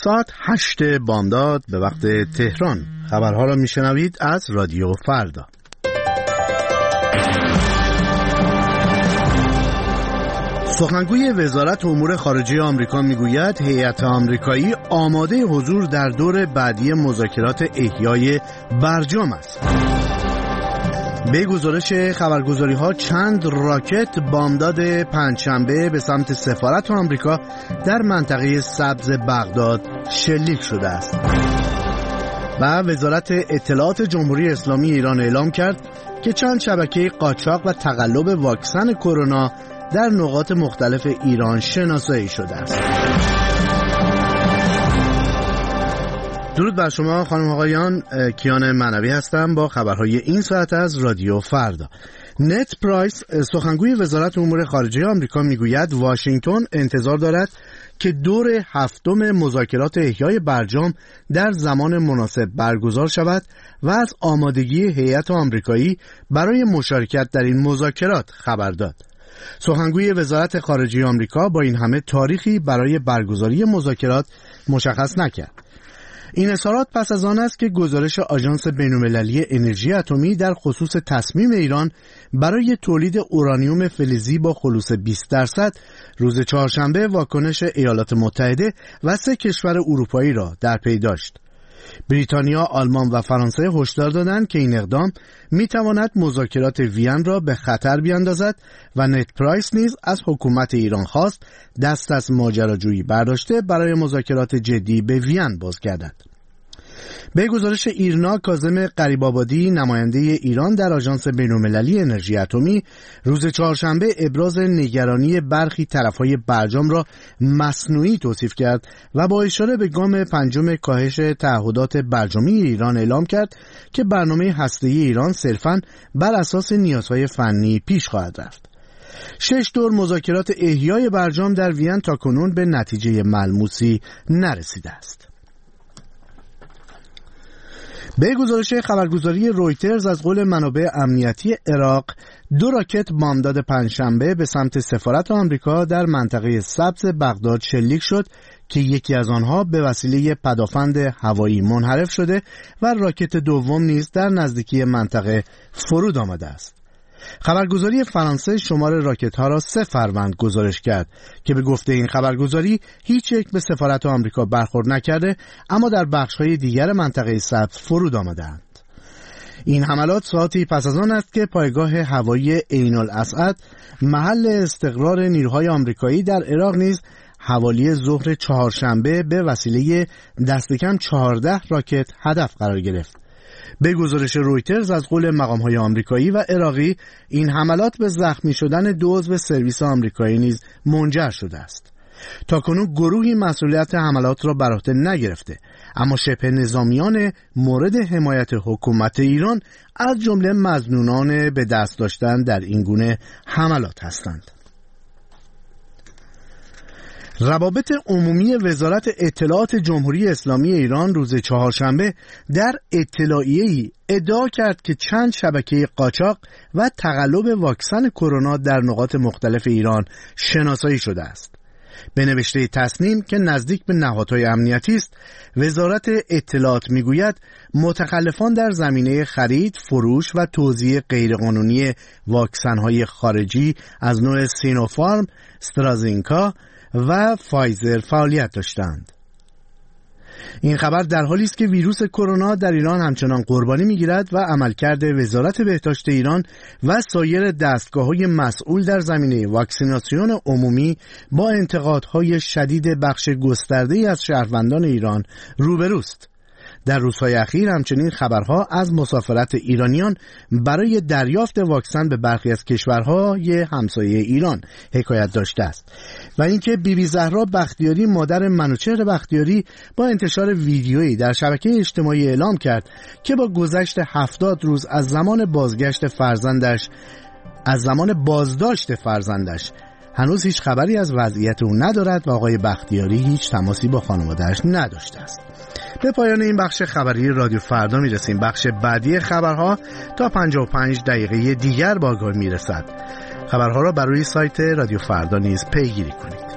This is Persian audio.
ساعت 8 بامداد به وقت تهران. خبرها را میشنوید از رادیو فردا. سخنگوی وزارت امور خارجه آمریکا میگوید هیئت آمریکایی آماده حضور در دور بعدی مذاکرات احیای برجام است. به گزارش خبرگزاری‌ها چند راکت بامداد پنجشنبه به سمت سفارت آمریکا در منطقه سبز بغداد شلیک شده است. و وزارت اطلاعات جمهوری اسلامی ایران اعلام کرد که چند شبکه قاچاق و تقلب واکسن کرونا در نقاط مختلف ایران شناسایی شده است. درود بر شما خانم آقایان، کیان معنوی هستم با خبرهای این ساعت از رادیو فردا. نت پرایس سخنگوی وزارت امور خارجه آمریکا میگوید واشنگتن انتظار دارد که دور هفتم مذاکرات احیای برجام در زمان مناسب برگزار شود و از آمادگی هیئت آمریکایی برای مشارکت در این مذاکرات خبر داد. سخنگوی وزارت خارجه آمریکا با این همه تاریخی برای برگزاری مذاکرات مشخص نکرد. این اظهارات پس از آن است که گزارش آژانس بین‌المللی انرژی اتمی در خصوص تصمیم ایران برای تولید اورانیوم فلزی با خلوص 20% روز چهارشنبه واکنش ایالات متحده و 3 کشور اروپایی را در پی داشت. بریتانیا، آلمان و فرانسه هشدار دادند که این اقدام می‌تواند مذاکرات وین را به خطر بیاندازد و نت پرایس نیز از حکومت ایران خواست دست از ماجراجویی برداشته برای مذاکرات جدی به وین بازگردد. به گزارش ایرنا کاظم غریب‌آبادی نماینده ایران در آژانس بین‌المللی انرژی اتمی روز چهارشنبه ابراز نگرانی برخی طرف‌های برجام را مصنوعی توصیف کرد و با اشاره به گام پنجم کاهش تعهدات برجامی ایران اعلام کرد که برنامه هسته‌ای ایران صرفاً بر اساس نیازهای فنی پیش خواهد رفت. 6 دور مذاکرات احیای برجام در وین تاکنون به نتیجه ملموسی نرسیده است. به گزارش خبرگزاری رویترز از قول منابع امنیتی عراق 2 راکت بامداد پنجشنبه به سمت سفارت آمریکا در منطقه سبز بغداد شلیک شد که یکی از آنها به وسیله پدافند هوایی منحرف شده و راکت دوم نیز در نزدیکی منطقه فرود آمده است. خبرگزاری فرانسه شمار راکت ها را 3 فروند گزارش کرد که به گفته این خبرگزاری هیچ یک به سفارت آمریکا برخورد نکرده اما در بخش های دیگر منطقه سبز فرود آمدند. این حملات ساعتی پس از آن است که پایگاه هوایی عین الاسد محل استقرار نیروهای آمریکایی در عراق نیز حوالی ظهر چهارشنبه به وسیله دست کم 14 راکت هدف قرار گرفت. به گزارش رویترز از قول مقام‌های آمریکایی و عراقی این حملات به زخمی شدن 2 عضو سرویس آمریکایی نیز منجر شده است. تاکنون گروهی مسئولیت حملات را بر عهده نگرفته اما شبه نظامیان مورد حمایت حکومت ایران از جمله مظنونان به دست داشتن در این گونه حملات هستند. روابط عمومی وزارت اطلاعات جمهوری اسلامی ایران روز چهارشنبه در اطلاعیه‌ای ادعا کرد که چند شبکه قاچاق و تقلب واکسن کرونا در نقاط مختلف ایران شناسایی شده است. به نوشته تصنیم که نزدیک به نهادهای امنیتی است، وزارت اطلاعات میگوید متخلفان در زمینه خرید، فروش و توزیع غیرقانونی واکسن‌های خارجی از نوع سینوفارم، استرازینکا و فایزر فعالیت داشتند. این خبر در حالی است که ویروس کرونا در ایران همچنان قربانی می‌گیرد و عملکرد وزارت بهداشت ایران و سایر دستگاه‌های مسئول در زمینه واکسیناسیون عمومی با انتقادهای شدید بخش گسترده‌ای از شهروندان ایران روبروست. در روزهای اخیر همچنین خبرها از مسافرت ایرانیان برای دریافت واکسن به برخی از کشورهای همسایه ایران حکایت داشته است و اینکه بیبی زهرا بختیاری مادر منوچهر بختیاری با انتشار ویدیویی در شبکه اجتماعی اعلام کرد که با گذشت 70 روز از زمان بازداشت فرزندش هنوز هیچ خبری از وضعیت او ندارد و آقای بختیاری هیچ تماسی با خانواده‌اش نداشته است. به پایان این بخش خبری رادیو فردا میرسیم. بخش بعدی خبرها تا 55 دقیقه دیگر با آگاهی میرسد. خبرها را بر روی سایت رادیو فردا نیز پیگیری کنید.